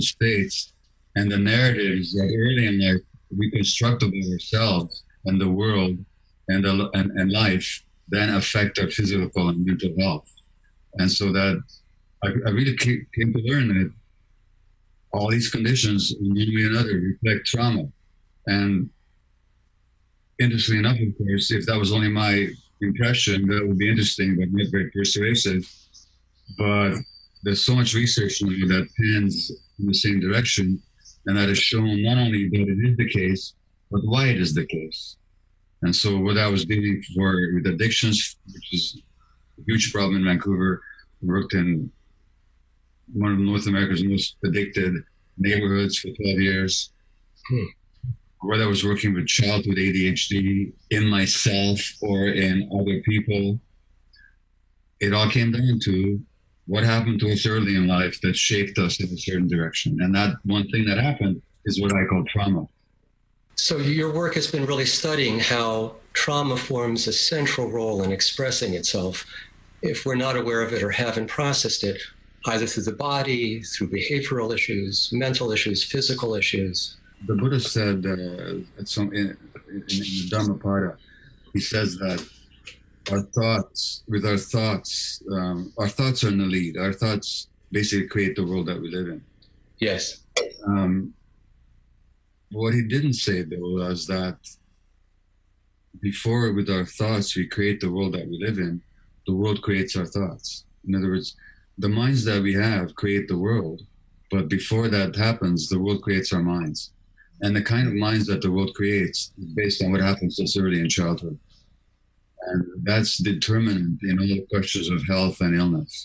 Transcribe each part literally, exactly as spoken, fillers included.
states, and the narratives that early in life we construct about ourselves and the world and, the, and, and life then affect our physical and mental health. And so that I, I really came to learn that all these conditions, in one way or another, reflect trauma. And interestingly enough, of course, if that was only my impression, that would be interesting, but not very persuasive. But there's so much research now that tends in the same direction, and that has shown not only that it is the case, but why it is the case. And so, what I was dealing for with addictions, which is a huge problem in Vancouver, worked in one of North America's most addicted neighborhoods for twelve years. Hmm. Whether I was working with childhood A D H D in myself or in other people, it all came down to what happened to us early in life that shaped us in a certain direction. And that one thing that happened is what I call trauma. So your work has been really studying how trauma forms a central role in expressing itself if we're not aware of it or haven't processed it, either through the body, through behavioral issues, mental issues, physical issues. The Buddha said uh, at some, in, in, in the Dhammapada, he says that our thoughts, with our thoughts, um, our thoughts are in the lead. Our thoughts basically create the world that we live in. Yes. Um, what he didn't say, though, was that before, with our thoughts, we create the world that we live in, the world creates our thoughts. In other words, the minds that we have create the world, but before that happens, the world creates our minds. And the kind of minds that the world creates is based on what happens to us early in childhood. And that's determinant in all the questions of health and illness.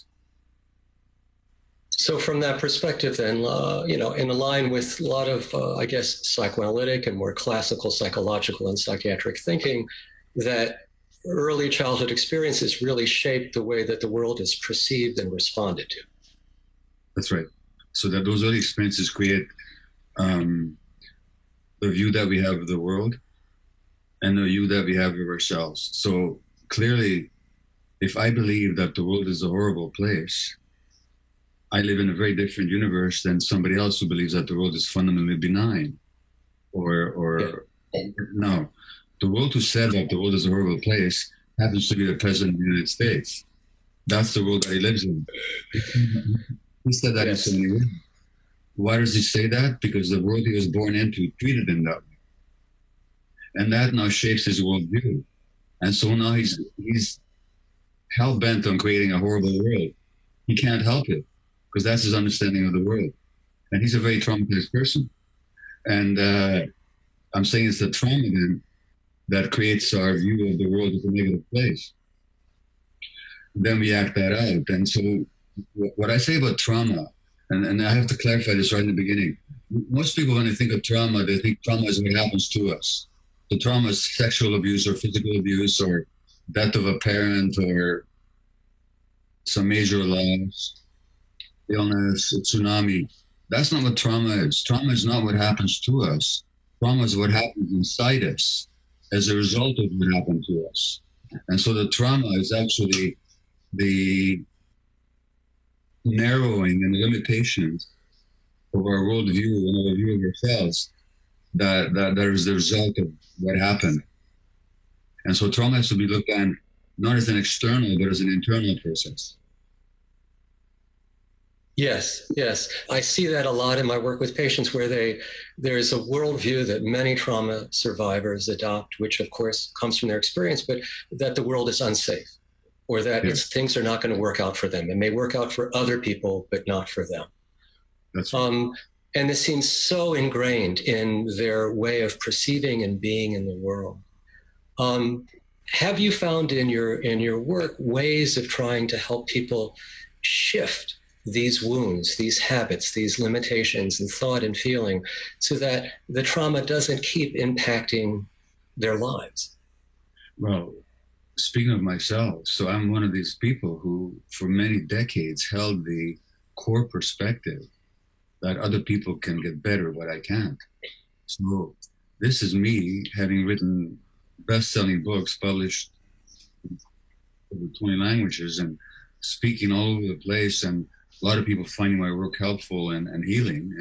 So from that perspective, then, uh, you know, in line with a lot of, uh, I guess, psychoanalytic and more classical psychological and psychiatric thinking, that early childhood experiences really shape the way that the world is perceived and responded to. That's right. So that those early experiences create um, the view that we have of the world and the view that we have of ourselves. So clearly, if I believe that the world is a horrible place, I live in a very different universe than somebody else who believes that the world is fundamentally benign. Or, or yeah. No, the world who said that the world is a horrible place happens to be the president of the United States. That's the world that he lives in. He said that yes. in so many ways. Why does he say that? Because the world he was born into treated him that way. And that now shapes his worldview. And so now he's he's hell-bent on creating a horrible world. He can't help it, because that's his understanding of the world. And he's a very traumatized person. And uh, I'm saying it's the trauma then that creates our view of the world as a negative place. Then we act that out. And so what I say about trauma, and, and I have to clarify this right in the beginning, most people, when they think of trauma, they think trauma is what happens to us. The trauma is sexual abuse or physical abuse or death of a parent or some major loss, illness, a tsunami. That's not what trauma is. Trauma is not what happens to us. Trauma is what happens inside us as a result of what happened to us. And so the trauma is actually the narrowing and limitations of our worldview and our view of ourselves that, that, that is the result of what happened. And so trauma has to be looked at not as an external, but as an internal process. Yes, yes. I see that a lot in my work with patients where they there's a worldview that many trauma survivors adopt, which of course comes from their experience, but that the world is unsafe or that yeah. it's, things are not going to work out for them. It may work out for other people, but not for them. That's right. Um, and this seems so ingrained in their way of perceiving and being in the world. Um, have you found in your in your work ways of trying to help people shift these wounds, these habits, these limitations in thought and feeling so that the trauma doesn't keep impacting their lives? Well, speaking of myself, so I'm one of these people who for many decades held the core perspective that other people can get better, but I can't. So this is me having written best-selling books published in over twenty languages and speaking all over the place, and a lot of people finding my work helpful and, and healing.